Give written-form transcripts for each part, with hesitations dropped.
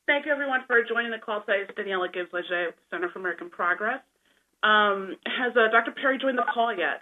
Thank you, everyone, for joining the call today. It's Daniela Gibbs-Leger with the Center for American Progress. Has Dr. Perry joined the call yet?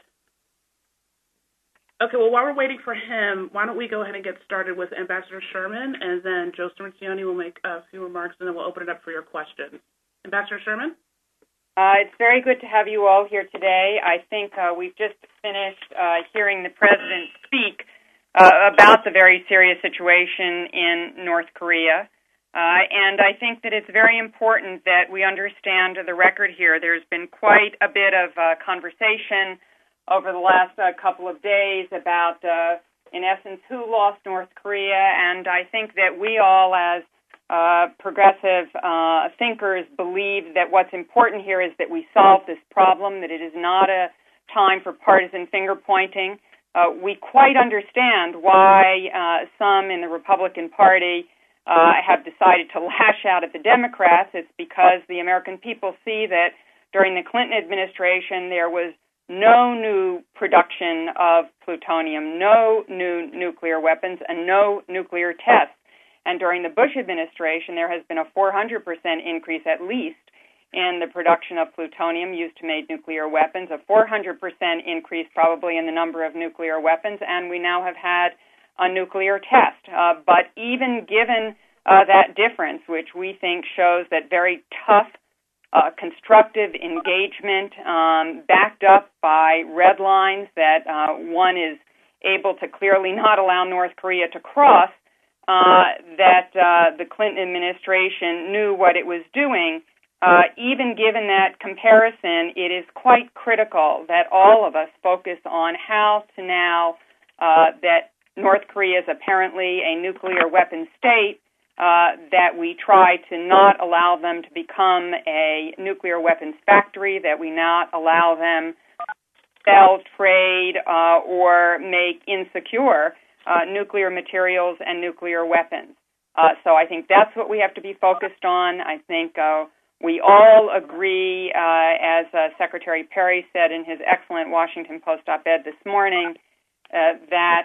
Okay, well, while we're waiting for him, why don't we go ahead and get started with Ambassador Sherman, and then Joe Cirincione will make a few remarks, and then we'll open it up for your questions. Ambassador Sherman? It's very good to have you all here today. I think we've just finished hearing the President speak about the very serious situation in North Korea. And I think that it's very important that we understand the record here. There's been quite a bit of conversation over the last couple of days about, in essence, who lost North Korea. And I think that we all, as progressive thinkers, believe that what's important here is that we solve this problem, that it is not a time for partisan finger-pointing. We quite understand why some in the Republican Party have decided to lash out at the Democrats. It's because the American people see that during the Clinton administration there was no new production of plutonium, no new nuclear weapons, and no nuclear tests. And during the Bush administration, there has been a 400% increase at least in the production of plutonium used to make nuclear weapons, a 400% increase probably in the number of nuclear weapons, and we now have had a nuclear test. But even given that difference, which we think shows that very tough, constructive engagement backed up by red lines that one is able to clearly not allow North Korea to cross, that the Clinton administration knew what it was doing. Even given that comparison, it is quite critical that all of us focus on how to now that North Korea is apparently a nuclear weapon state, that we try to not allow them to become a nuclear weapons factory, that we not allow them to sell, trade, or make insecure nuclear materials and nuclear weapons. So I think that's what we have to be focused on. I think we all agree, as Secretary Perry said in his excellent Washington Post op-ed this morning, that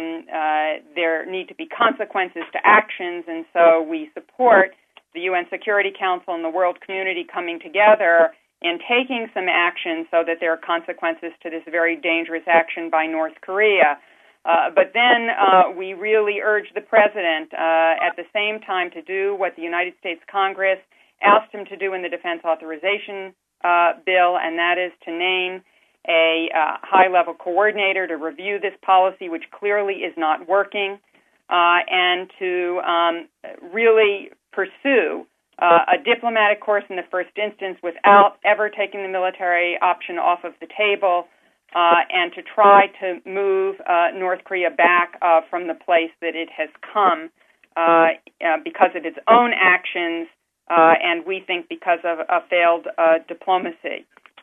there need to be consequences to actions, and so we support the UN Security Council and the world community coming together in taking some action so that there are consequences to this very dangerous action by North Korea. But then we really urge the President at the same time to do what the United States Congress asked him to do in the Defense Authorization Bill, and that is to name a high-level coordinator to review this policy, which clearly is not working, and to really pursue a diplomatic course in the first instance without ever taking the military option off of the table, and to try to move North Korea back from the place that it has come because of its own actions, and we think because of a failed diplomacy.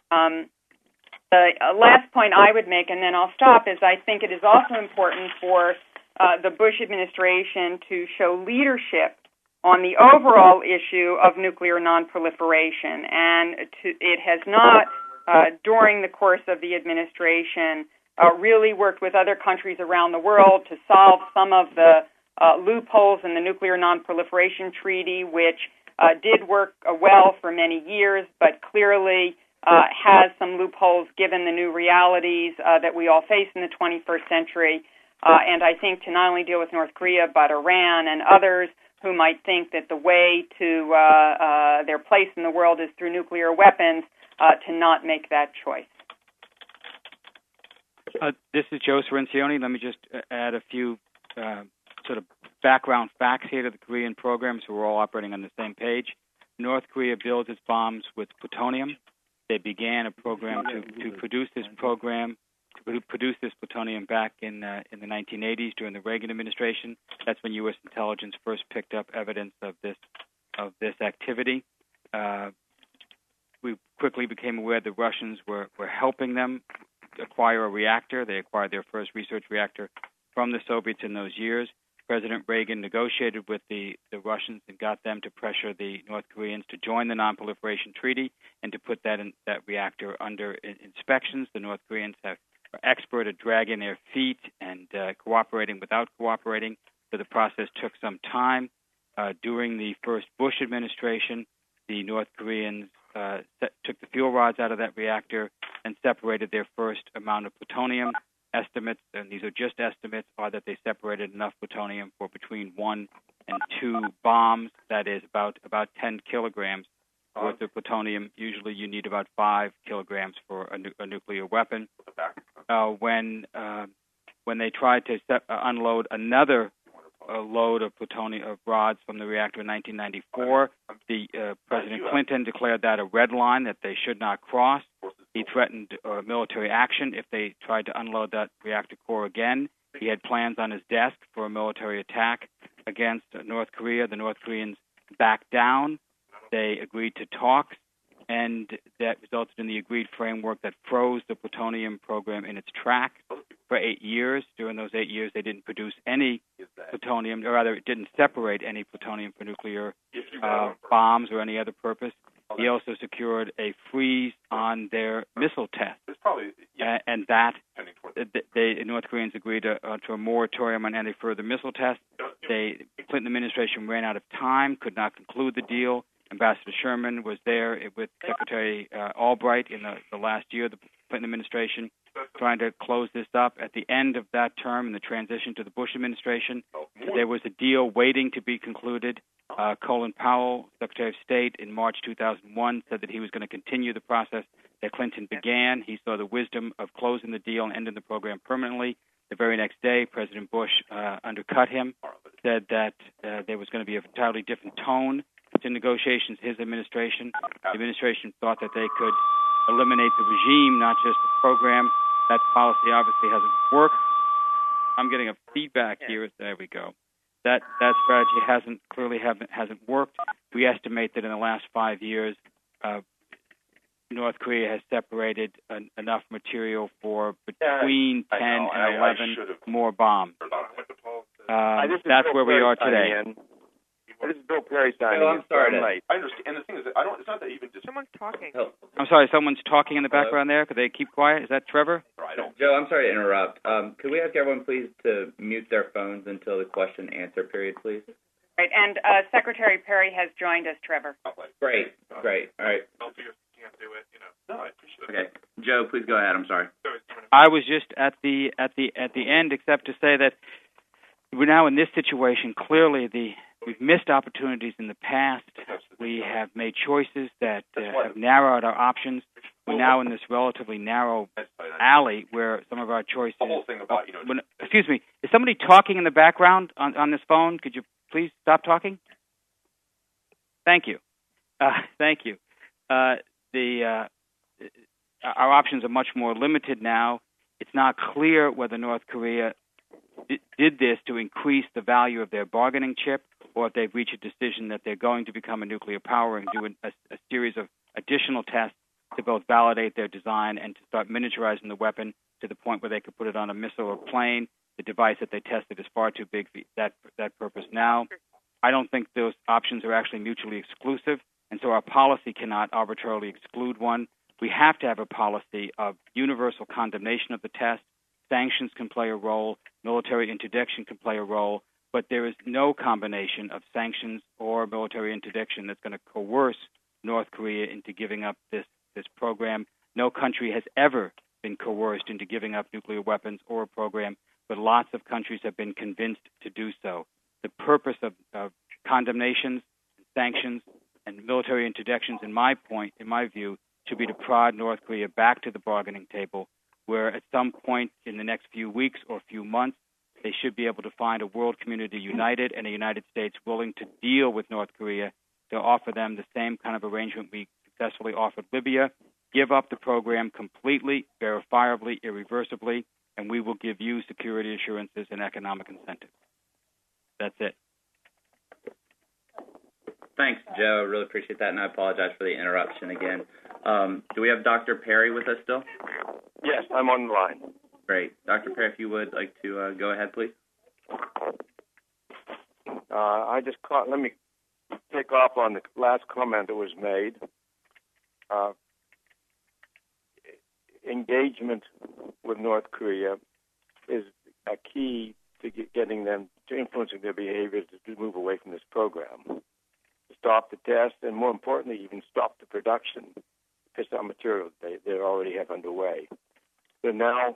The last point I would make, and then I'll stop, is I think it is also important for the Bush administration to show leadership on the overall issue of nuclear nonproliferation. And it has not, during the course of the administration, really worked with other countries around the world to solve some of the loopholes in the Nuclear Nonproliferation Treaty, which did work well for many years, but clearly has some loopholes given the new realities that we all face in the 21st century. And I think to not only deal with North Korea, but Iran and others who might think that the way to their place in the world is through nuclear weapons, to not make that choice. This is Joe Cirincione. Let me just add a few sort of background facts here to the Korean program so we're all operating on the same page. North Korea builds its bombs with plutonium. They began a program to produce this plutonium back in the 1980s during the Reagan administration. That's when U.S. intelligence first picked up evidence of this activity. We quickly became aware the Russians were helping them acquire a reactor. They acquired their first research reactor from the Soviets in those years. President Reagan negotiated with the Russians and got them to pressure the North Koreans to join the Non-Proliferation Treaty and to put that reactor under inspections. The North Koreans are expert at dragging their feet and cooperating without cooperating, so the process took some time. During the first Bush administration, the North Koreans took the fuel rods out of that reactor and separated their first amount of plutonium. Estimates, and these are just estimates, are that they separated enough plutonium for between 1 and 2 bombs. That is about 10 kilograms worth of plutonium. Usually, you need about 5 kilograms for a nuclear weapon. When they tried to unload another load of plutonium rods from the reactor in 1994, President Clinton declared that a red line that they should not cross. He threatened military action if they tried to unload that reactor core again. He had plans on his desk for a military attack against North Korea. The North Koreans backed down. They agreed to talks, and that resulted in the agreed framework that froze the plutonium program in its tracks for 8 years. During those 8 years, they didn't produce any plutonium, or rather, it didn't separate any plutonium for nuclear bombs or any other purpose. He also secured a freeze on their missile tests, and that the North Koreans agreed to a moratorium on any further missile tests. The Clinton administration ran out of time, could not conclude the deal. Ambassador Sherman was there with Secretary Albright in the last year of the Clinton administration, trying to close this up. At the end of that term, in the transition to the Bush administration, there was a deal waiting to be concluded. Colin Powell, Secretary of State, in March 2001, said that he was going to continue the process that Clinton began. He saw the wisdom of closing the deal and ending the program permanently. The very next day, President Bush undercut him, said that there was going to be an entirely different tone to negotiations. His administration, the administration thought that they could eliminate the regime, not just the program. That policy obviously hasn't worked. I'm getting a feedback here. There we go. That strategy hasn't worked. We estimate that in the last 5 years, North Korea has separated enough material for between 10 and 11 more bombs. That's where we are today. This is Bill Perry signing in. I'm sorry. I understand. And the thing is, it's not that even just... Someone's talking. Oh. I'm sorry, someone's talking in the background there. Could they keep quiet? Is that Trevor? Joe, I'm sorry to interrupt. Could we ask everyone, please, to mute their phones until the question-answer period, please? Right, and Secretary Perry has joined us, Trevor. Great. All right. Can't do it, No, I appreciate it. Okay. Joe, please go ahead. I'm sorry. I was just at the end, except to say that we're now in this situation. Clearly, we've missed opportunities in the past. We have made choices that have narrowed our options. We're now in this relatively narrow alley where some of our choices... The whole thing about, excuse me. Is somebody talking in the background on this phone? Could you please stop talking? Thank you. Thank you. Our options are much more limited now. It's not clear whether North Korea did this to increase the value of their bargaining chip, or if they've reached a decision that they're going to become a nuclear power and do a series of additional tests to both validate their design and to start miniaturizing the weapon to the point where they could put it on a missile or plane. The device that they tested is far too big for that purpose now. I don't think those options are actually mutually exclusive, and so our policy cannot arbitrarily exclude one. We have to have a policy of universal condemnation of the test. Sanctions can play a role. Military interdiction can play a role. But there is no combination of sanctions or military interdiction that's going to coerce North Korea into giving up this program. No country has ever been coerced into giving up nuclear weapons or a program, but lots of countries have been convinced to do so. The purpose of condemnations, sanctions, and military interdictions, in my view, should be to prod North Korea back to the bargaining table, where at some point in the next few weeks or few months, they should be able to find a world community united and a United States willing to deal with North Korea, to offer them the same kind of arrangement we successfully offered Libya. Give up the program completely, verifiably, irreversibly, and we will give you security assurances and economic incentives. That's it. Thanks, Joe. I really appreciate that, and I apologize for the interruption again. Do we have Dr. Perry with us still? Yes, I'm on the line. Great. Dr. Perry, if you would like to go ahead, please. Let me pick off on the last comment that was made. Engagement with North Korea is a key to getting them to influencing their behavior to move away from this program, to stop the test, and more importantly, even stop the production of fissile material they already have underway. They now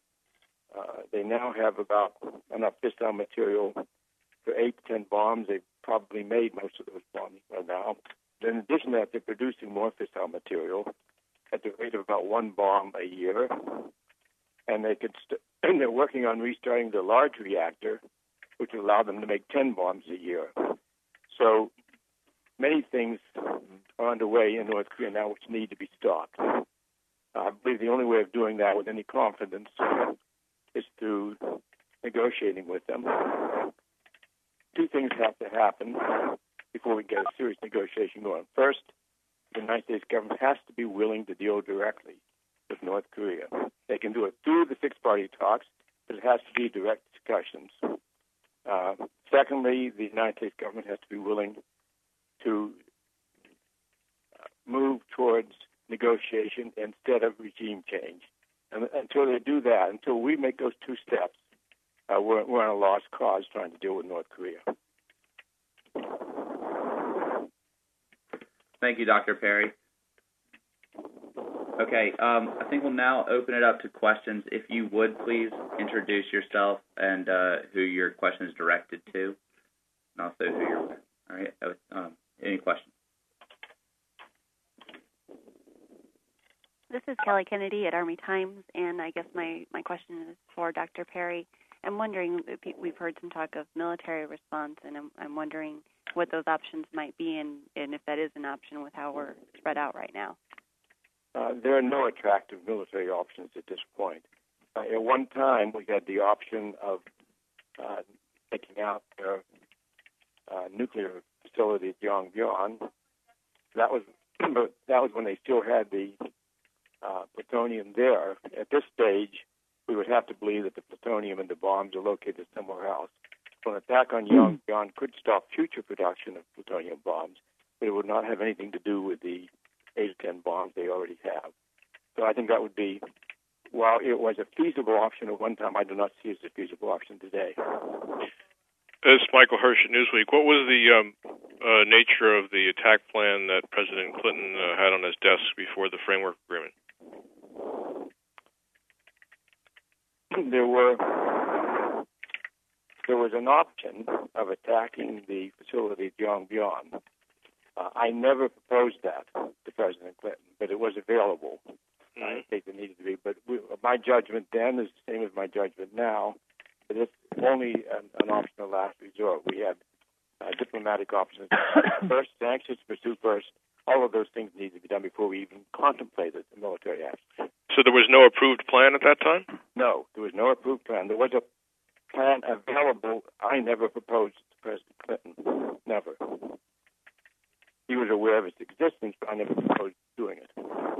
have about enough fissile material for 8 to 10 bombs. They've probably made most of those bombs by now. In addition to that, they're producing more fissile material at the rate of about 1 bomb a year, and they're working on restarting the large reactor, which will allow them to make 10 bombs a year. So many things are underway in North Korea now which need to be stopped. I believe the only way of doing that with any confidence is through negotiating with them. 2 things have to happen before we get a serious negotiation going. First, the United States government has to be willing to deal directly with North Korea. They can do it through the six-party talks, but it has to be direct discussions. Secondly, the United States government has to be willing to move towards negotiation instead of regime change. And until they do that, until we make those 2 steps, we're on a lost cause trying to deal with North Korea. Thank you, Dr. Perry. Okay, I think we'll now open it up to questions. If you would, please introduce yourself and who your question is directed to, and also who you're with. All right, any questions? This is Kelly Kennedy at Army Times, and I guess my question is for Dr. Perry. I'm wondering, we've heard some talk of military response, and I'm wondering what those options might be and if that is an option with how we're spread out right now. There are no attractive military options at this point. At one time, we had the option of taking out their nuclear facility at Yongbyon. That was when they still had the plutonium there. At this stage, we would have to believe that the plutonium and the bombs are located somewhere else. So an attack on Yongbyon could stop future production of plutonium bombs, but it would not have anything to do with the 8 or 10 bombs they already have. So I think that would be, while it was a feasible option at one time, I do not see it as a feasible option today. This is Michael Hirsch at Newsweek. What was the nature of the attack plan that President Clinton had on his desk before the framework agreement? There was an option of attacking the facility at Yongbyon. I never proposed that to President Clinton, but it was available. I think it needed to be. But my judgment then is the same as my judgment now. But it's only an option of last resort. We had diplomatic options first, sanctions to pursue first. All of those things need to be done before we even contemplated the military action. So there was no approved plan at that time? No, there was no approved plan. There was a plan available. I never proposed to President Clinton. Never. He was aware of its existence, but I never proposed doing it.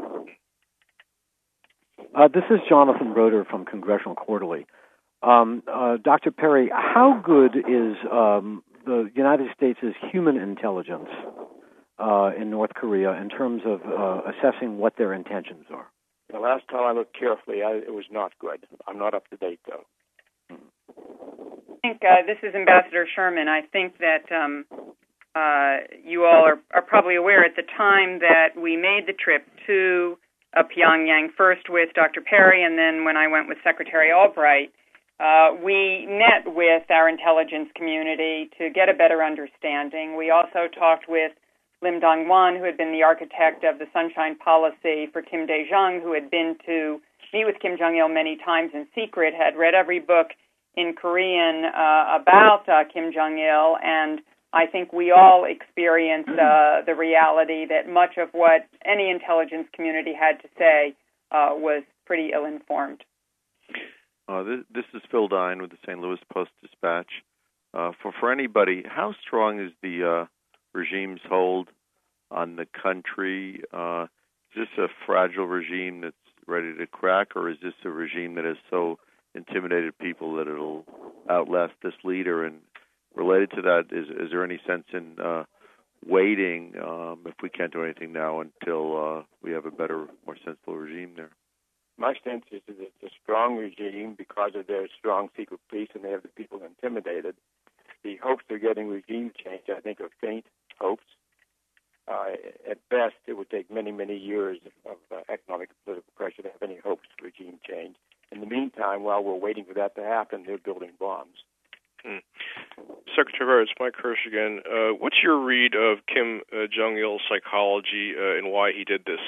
This is Jonathan Roeder from Congressional Quarterly. Dr. Perry, how good is the United States' human intelligence in North Korea in terms of assessing what their intentions are? The last time I looked carefully, it was not good. I'm not up to date, though. I think this is Ambassador Sherman. I think that you all are probably aware at the time that we made the trip to Pyongyang, first with Dr. Perry, and then when I went with Secretary Albright, we met with our intelligence community to get a better understanding. We also talked with Lim Dong-won, who had been the architect of the Sunshine Policy for Kim Dae-jung, who had been to meet with Kim Jong-il many times in secret, had read every book in Korean about Kim Jong-il, and I think we all experienced the reality that much of what any intelligence community had to say was pretty ill-informed. This is Phil Dine with the St. Louis Post-Dispatch. For anybody, how strong is the regime's hold on the country? Is this a fragile regime that's ready to crack, or is this a regime that has so intimidated people that it'll outlast this leader? And related to that, is there any sense in waiting, if we can't do anything now, until we have a better, more sensible regime there? My sense is that it's a strong regime because of their strong secret police, and they have the people intimidated. the hopes of getting regime change, I think, are faint hopes. At best, it would take many, many years of economic and political pressure to have any hopes of regime change. In the meantime, while we're waiting for that to happen, they're building bombs. Secretary, it's Mike Hirsch again. What's your read of Kim Jong-il's psychology and why he did this?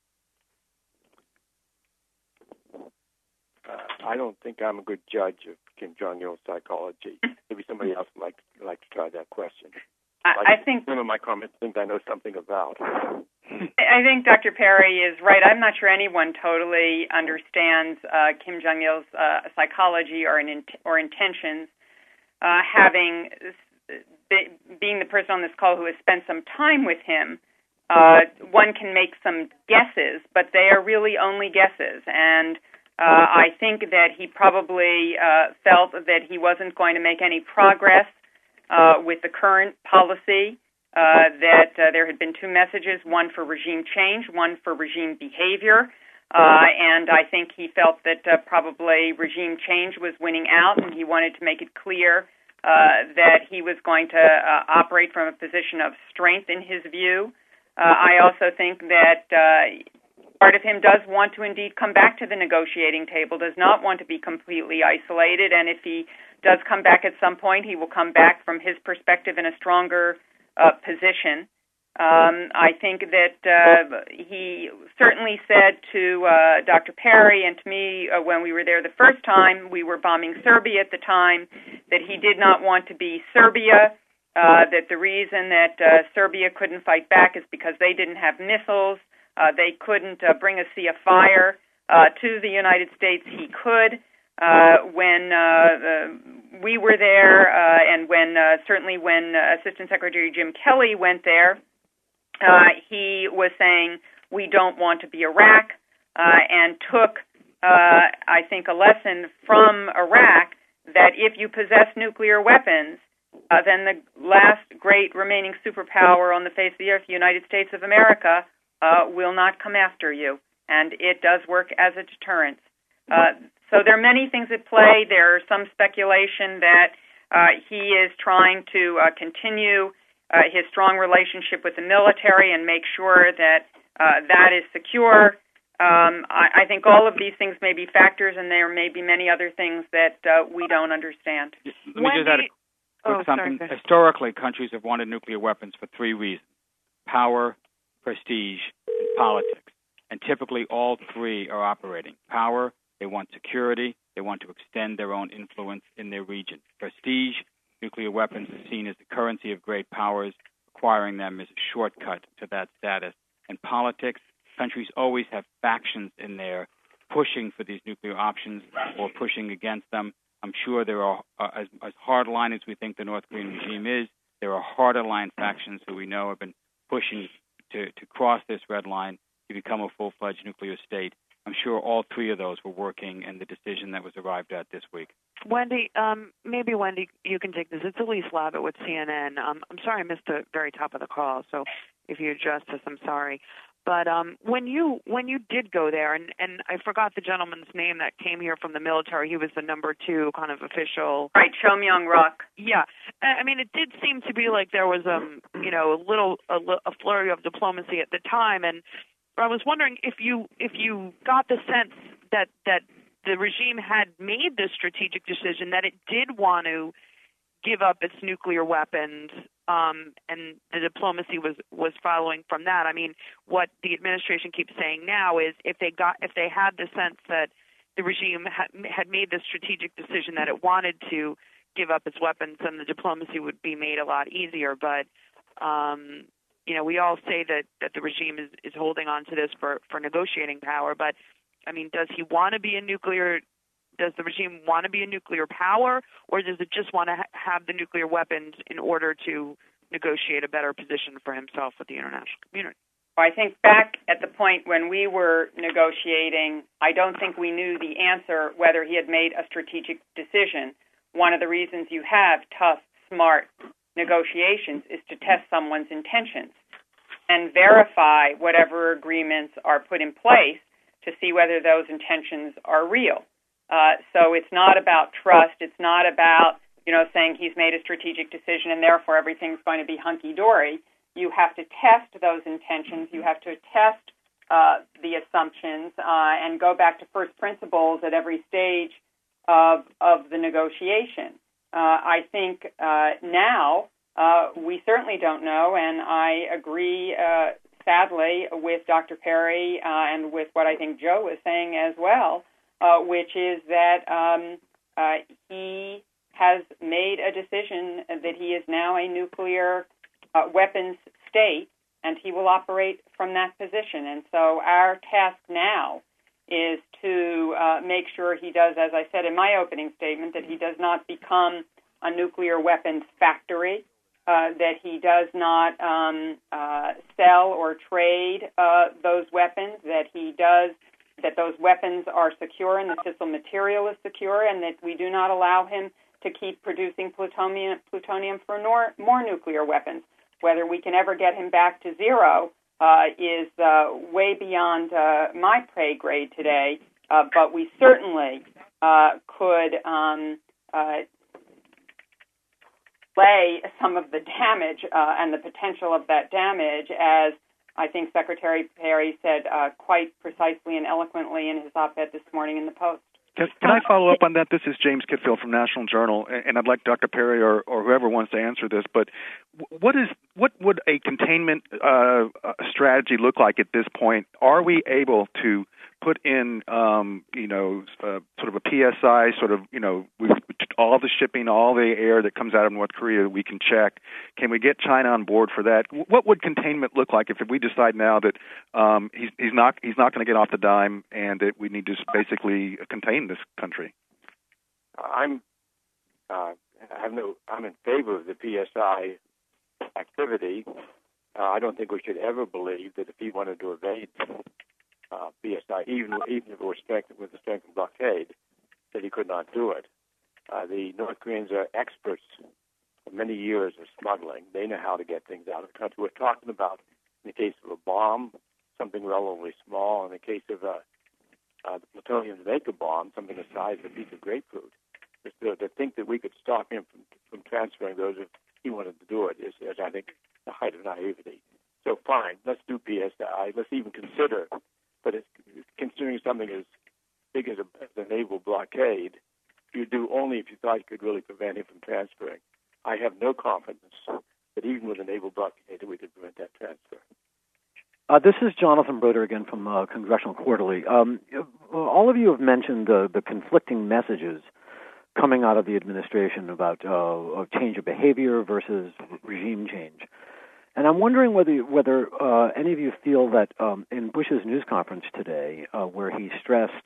I don't think I'm a good judge of Kim Jong-il's psychology. Maybe somebody else would like to try that question. I think some of my comments think I know something about. I think Dr. Perry is right. I'm not sure anyone totally understands Kim Jong-il's psychology or intentions. Having being the person on this call who has spent some time with him, one can make some guesses, but they are really only guesses. And I think that he probably felt that he wasn't going to make any progress with the current policy, that there had been two messages, one for regime change, one for regime behavior. And I think he felt that probably regime change was winning out, and he wanted to make it clear that he was going to operate from a position of strength in his view. I also think that part of him does want to indeed come back to the negotiating table, does not want to be completely isolated, and if he does come back at some point, he will come back from his perspective in a stronger position. I think that he certainly said to Dr. Perry and to me when we were there the first time, we were bombing Serbia at the time, that he did not want to be Serbia, that the reason that Serbia couldn't fight back is because they didn't have missiles. They couldn't bring a sea of fire to the United States. He could. When we were there, and when certainly when Assistant Secretary Jim Kelly went there, he was saying we don't want to be Iraq, and took, I think, a lesson from Iraq that if you possess nuclear weapons, then the last great remaining superpower on the face of the earth, the United States of America, will not come after you, and it does work as a deterrent. So there are many things at play. There's some speculation that he is trying to continue his strong relationship with the military and make sure that that is secure. I think all of these things may be factors, and there may be many other things that we don't understand. Let me just add something. Sorry. Historically, countries have wanted nuclear weapons for three reasons: power, prestige, and politics. And typically all three are operating. Power, they want security, they want to extend their own influence in their region. Prestige, nuclear weapons are seen as the currency of great powers. Acquiring them is a shortcut to that status. And politics, countries always have factions in there pushing for these nuclear options or pushing against them. I'm sure there are, as hardline as we think the North Korean regime is, there are harder line factions who we know have been pushing to cross this red line to become a full-fledged nuclear state. I'm sure all three of those were working in the decision that was arrived at this week. Wendy, maybe Wendy, you can take this. It's Elise Labott with CNN. I'm sorry I missed the very top of the call, so if you addressed this, I'm sorry. But when you did go there, and I forgot the gentleman's name that came here from the military. He was the number 2 kind of official. Right, Cho Myung-ruk. Yeah, I mean, it did seem to be like there was a flurry of diplomacy at the time, and I was wondering if you got the sense that the regime had made this strategic decision that it did want to give up its nuclear weapons, and the diplomacy was following from that. I mean, what the administration keeps saying now is if they had the sense that the regime had made the strategic decision that it wanted to give up its weapons, then the diplomacy would be made a lot easier. But we all say that the regime is holding on to this for negotiating power. But I mean, does the regime want to be a nuclear power, or does it just want to have the nuclear weapons in order to negotiate a better position for himself with the international community? I think back at the point when we were negotiating, I don't think we knew the answer whether he had made a strategic decision. One of the reasons you have tough, smart negotiations is to test someone's intentions and verify whatever agreements are put in place to see whether those intentions are real. So it's not about trust. It's not about saying he's made a strategic decision and therefore everything's going to be hunky-dory. You have to test those intentions. You have to test the assumptions and go back to first principles at every stage of the negotiation. I think now we certainly don't know, and I agree, sadly, with Dr. Perry and with what I think Joe was saying as well, which is that he has made a decision that he is now a nuclear weapons state, and he will operate from that position. And so our task now is to make sure he does, as I said in my opening statement, that he does not become a nuclear weapons factory, that he does not sell or trade those weapons, that those weapons are secure and the fissile material is secure, and that we do not allow him to keep producing plutonium for more nuclear weapons. Whether we can ever get him back to zero is way beyond my pay grade today, but we certainly could lay some of the damage and the potential of that damage, as I think Secretary Perry said quite precisely and eloquently in his op-ed this morning in the Post. Can I follow up on that? This is James Kitfield from National Journal, and I'd like Dr. Perry or whoever wants to answer this. But what would a containment strategy look like at this point? Are we able to put in, sort of a PSI, all the shipping, all the air that comes out of North Korea, we can check. Can we get China on board for that? What would containment look like if we decide now that he's not going to get off the dime and that we need to basically contain this country? I'm in favor of the PSI activity. I don't think we should ever believe that if he wanted to evade PSI, even if it was strengthened with the strengthened blockade, that he could not do it. The North Koreans are experts for many years of smuggling. They know how to get things out of the country. We're talking about, in the case of a bomb, something relatively small. In the case of the plutonium to make a bomb, something the size of a piece of grapefruit. To think that we could stop him from transferring those if he wanted to do it is, I think, the height of naivety. So fine, let's do PSI. Let's even consider, but considering something as big as a naval blockade, you do only if you thought you could really prevent him from transferring. I have no confidence that even with a naval blockade that we could prevent that transfer. This is Jonathan Broder again from Congressional Quarterly. All of you have mentioned the conflicting messages coming out of the administration about a change of behavior versus regime change. And I'm wondering whether any of you feel that in Bush's news conference today, where he stressed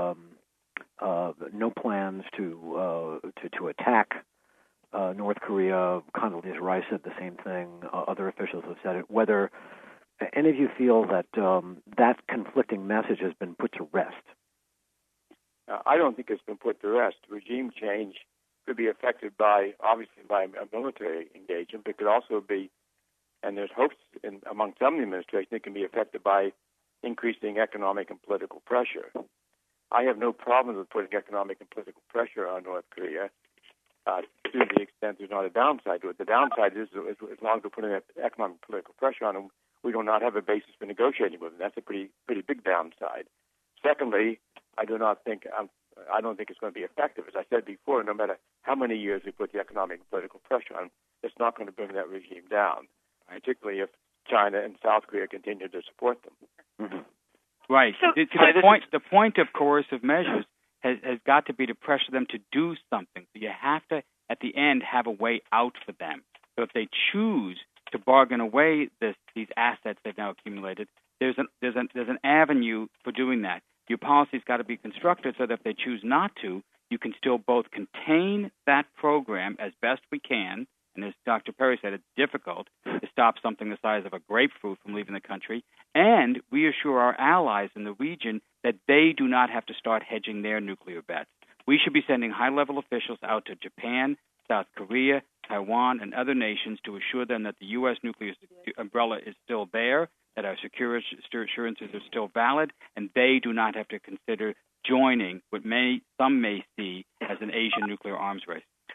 no plans to attack North Korea, Condoleezza Rice said the same thing, other officials have said it, whether any of you feel that that conflicting message has been put to rest? I don't think it's been put to rest. Regime change could be affected obviously by a military engagement, but it could also be, and there's hopes among some in the administration, it can be affected by increasing economic and political pressure. I have no problem with putting economic and political pressure on North Korea to the extent there's not a downside to it. The downside is as long as we're putting economic and political pressure on them, we do not have a basis for negotiating with them. That's a pretty big downside. Secondly, I don't think it's going to be effective. As I said before, no matter how many years we put the economic and political pressure on, it's not going to bring that regime down, particularly if China and South Korea continue to support them. Mm-hmm. Right. So, the point of coercive measures has got to be to pressure them to do something. So you have to, at the end, have a way out for them. So if they choose to bargain away these assets they've now accumulated, there's an avenue for doing that. Your policy's got to be constructed so that if they choose not to, you can still both contain that program as best we can, and as Dr. Perry said, it's difficult to stop something the size of a grapefruit from leaving the country, and reassure our allies in the region that they do not have to start hedging their nuclear bets. We should be sending high-level officials out to Japan, South Korea, Taiwan, and other nations to assure them that the U.S. nuclear umbrella is still there, that our security assurances are still valid, and they do not have to consider joining what some may see as an Asian nuclear arms race.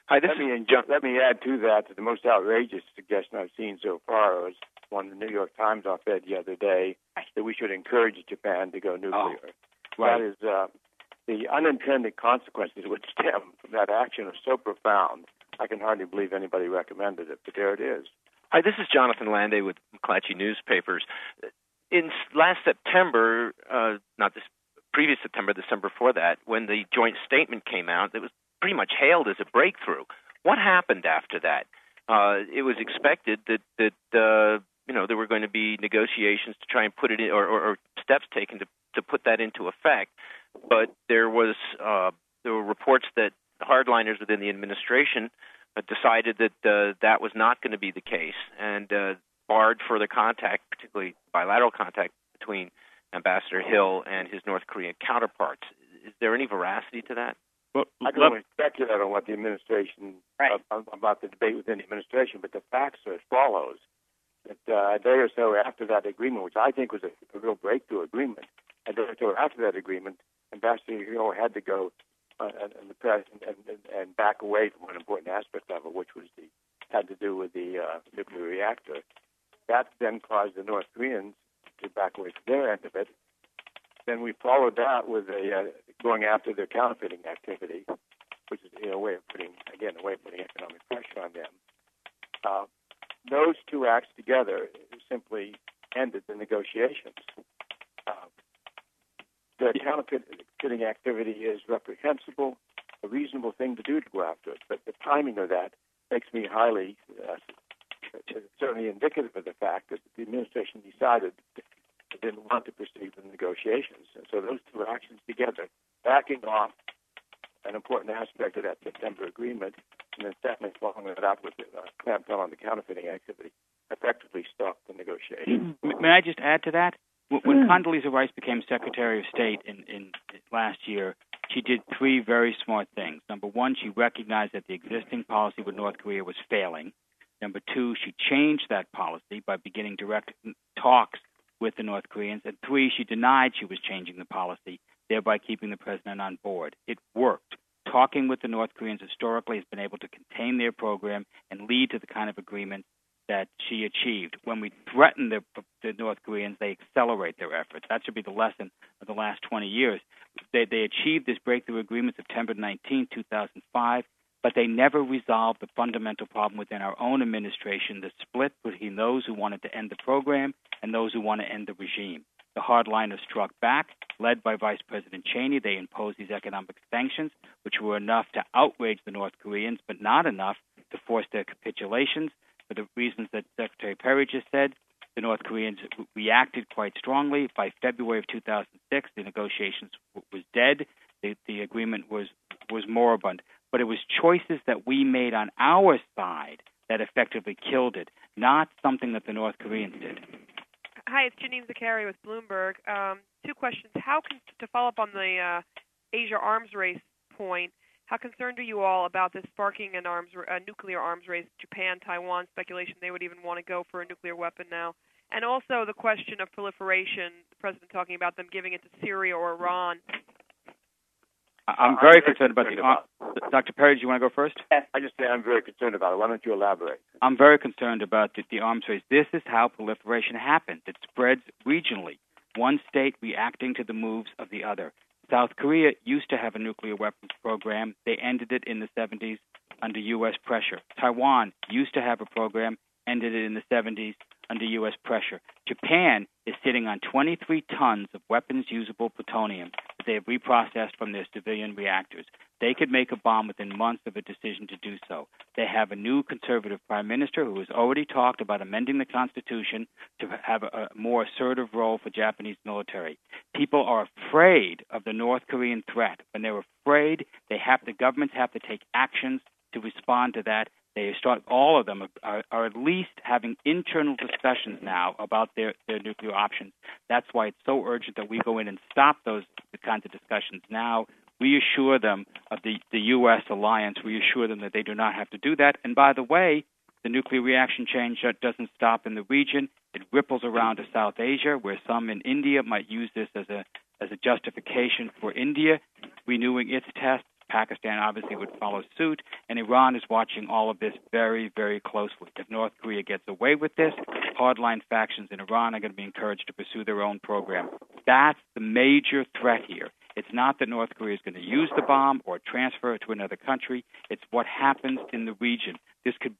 Hi, Let me add to that the most outrageous suggestion I've seen so far was one in the New York Times op-ed the other day that we should encourage Japan to go nuclear. Right. That is, the unintended consequences which stem from that action are so profound. I can hardly believe anybody recommended it, but there it is. Hi, this is Jonathan Landay with McClatchy Newspapers. In last September, not this previous September, the December before that, when the joint statement came out, it was pretty much hailed as a breakthrough. What happened after that? It was expected that there were going to be negotiations to try and put it in, or steps taken to put that into effect. But there were reports that hardliners within the administration decided that that was not going to be the case and barred further contact, particularly bilateral contact between Ambassador Hill and his North Korean counterparts. Is there any veracity to that? Well, I can only speculate on what the administration, about the debate within the administration, but the facts are as follows. That a day or so after that agreement, which I think was a real breakthrough agreement, a day or so after that agreement, Ambassador Hill had to go and back away from one important aspect of it, which had to do with the nuclear reactor. That then caused the North Koreans to back away from their end of it. Then we followed that with going after their counterfeiting activity, which is a way of putting economic pressure on them. Those two acts together simply ended the negotiations. The counterfeiting activity is reprehensible, a reasonable thing to do to go after it, but the timing of that makes me highly, certainly indicative of the fact that the administration decided it didn't want to proceed with the negotiations. And so those two actions together, backing off an important aspect of that September agreement, and then secondly following it up with the clampdown on the counterfeiting activity, effectively stopped the negotiations. May I just add to that? When Condoleezza Rice became Secretary of State in last year, she did three very smart things. Number one, she recognized that the existing policy with North Korea was failing. Number two, she changed that policy by beginning direct talks with the North Koreans. And three, she denied she was changing the policy, thereby keeping the president on board. It worked. Talking with the North Koreans historically has been able to contain their program and lead to the kind of agreement that she achieved. When we threaten the North Koreans, they accelerate their efforts. That should be the lesson of the last 20 years. They achieved this breakthrough agreement September 19, 2005, but they never resolved the fundamental problem within our own administration, the split between those who wanted to end the program and those who want to end the regime. The hardliners struck back, led by Vice President Cheney. They imposed these economic sanctions, which were enough to outrage the North Koreans, but not enough to force their capitulations. For the reasons that Secretary Perry just said, the North Koreans reacted quite strongly. By February of 2006, the negotiations was dead. The agreement was moribund. But it was choices that we made on our side that effectively killed it, not something that the North Koreans did. Hi, it's Janine Zakari with Bloomberg. Two questions. To follow up on the Asia arms race point, how concerned are you all about this sparking a nuclear arms race? Japan, Taiwan, speculation they would even want to go for a nuclear weapon now. And also the question of proliferation, the president talking about them giving it to Syria or Iran. I'm very concerned about Dr. Perry, do you want to go first? Yes. I just say I'm very concerned about it. Why don't you elaborate? I'm very concerned about the arms race. This is how proliferation happens. It spreads regionally, one state reacting to the moves of the other. South Korea used to have a nuclear weapons program. They ended it in the 70s under U.S. pressure. Taiwan used to have a program, ended it in the 70s under U.S. pressure. Japan is sitting on 23 tons of weapons-usable plutonium that they have reprocessed from their civilian reactors. They could make a bomb within months of a decision to do so. They have a new conservative prime minister who has already talked about amending the Constitution to have a more assertive role for Japanese military. People are afraid of the North Korean threat. When they're afraid, the governments have to take actions to respond to that. All of them are at least having internal discussions now about their nuclear options. That's why it's so urgent that we go in and stop the kinds of discussions now. Reassure them of the U.S. alliance. Reassure them that they do not have to do that. And by the way, the nuclear reaction chain doesn't stop in the region. It ripples around to South Asia, where some in India might use this as a justification for India renewing its tests. Pakistan obviously would follow suit, and Iran is watching all of this very, very closely. If North Korea gets away with this, hardline factions in Iran are going to be encouraged to pursue their own program. That's the major threat here. It's not that North Korea is going to use the bomb or transfer it to another country. It's what happens in the region. This could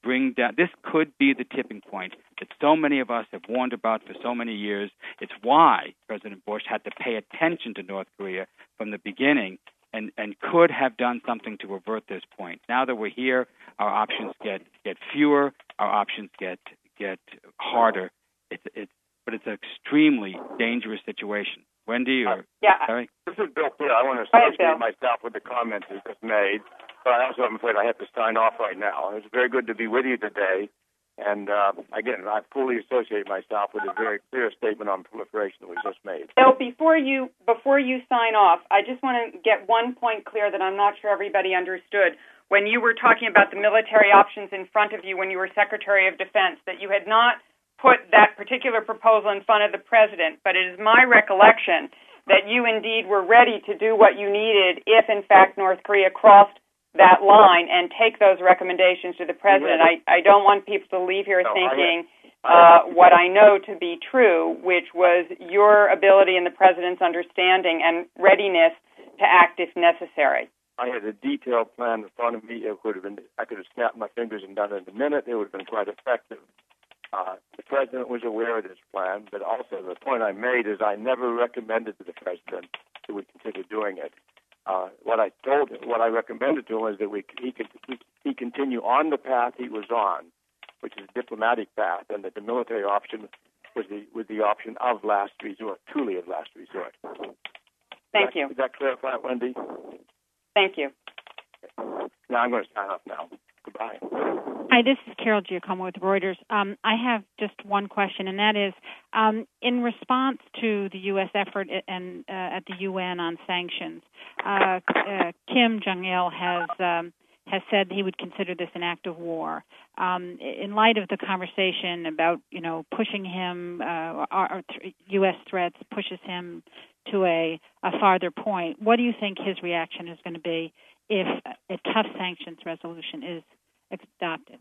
be the tipping point that so many of us have warned about for so many years. It's why President Bush had to pay attention to North Korea from the beginning and could have done something to avert this point. Now that we're here, our options get fewer, our options get harder. But it's an extremely dangerous situation. Wendy or Terry? This is Bill Peter. I want to associate myself with the comments that just made, but I also am afraid I have to sign off right now. It's very good to be with you today. And again, I fully associate myself with a very clear statement on proliferation that was just made. Bill, before you sign off, I just want to get one point clear that I'm not sure everybody understood. When you were talking about the military options in front of you when you were Secretary of Defense, that you had not put that particular proposal in front of the President, but it is my recollection that you indeed were ready to do what you needed if, in fact, North Korea crossed that line and take those recommendations to the President. I don't want people to leave here thinking what I know to be true, which was your ability and the President's understanding and readiness to act if necessary. I had a detailed plan in front of me. I could have snapped my fingers and done it in a minute. It would have been quite effective. The President was aware of this plan, but also the point I made is I never recommended to the President that we consider doing it. What I recommended to him was that he continue on the path he was on, which is a diplomatic path, and that the military option was the option of last resort, truly of last resort. Thank you. Does that clarify it, Wendy? Thank you. Now I'm going to sign off now. Goodbye. Hi, this is Carol Giacomo with Reuters. I have just one question, and that is, in response to the U.S. effort at the UN on sanctions, Kim Jong-il has said he would consider this an act of war. In light of the conversation about, pushing him, U.S. threats pushes him to a farther point, what do you think his reaction is going to be if a tough sanctions resolution is adopted?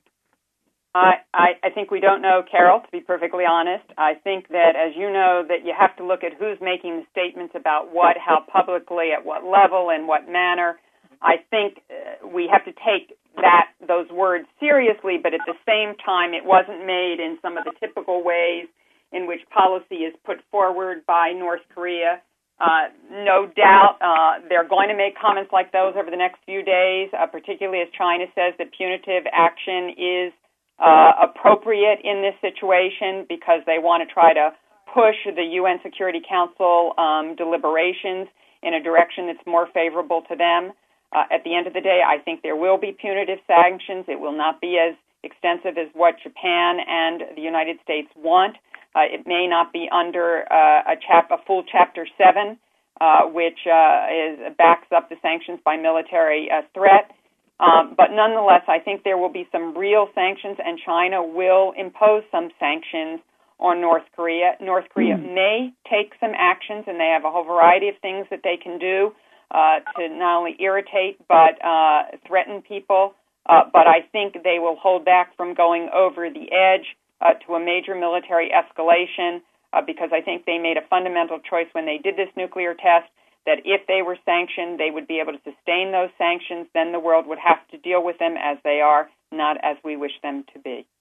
I think we don't know, Carol, to be perfectly honest. I think that, as you know, that you have to look at who's making the statements about what, how publicly, at what level, in what manner. I think we have to take those words seriously, but at the same time, it wasn't made in some of the typical ways in which policy is put forward by North Korea. No doubt they're going to make comments like those over the next few days, particularly as China says that punitive action is appropriate in this situation because they want to try to push the UN Security Council deliberations in a direction that's more favorable to them. At the end of the day, I think there will be punitive sanctions. It will not be as extensive as what Japan and the United States want. It may not be under a full Chapter 7, which backs up the sanctions by military threat. But nonetheless, I think there will be some real sanctions, and China will impose some sanctions on North Korea. North Korea may take some actions, and they have a whole variety of things that they can do to not only irritate but threaten people. But I think they will hold back from going over the edge to a major military escalation because I think they made a fundamental choice when they did this nuclear test that if they were sanctioned, they would be able to sustain those sanctions. Then the world would have to deal with them as they are, not as we wish them to be.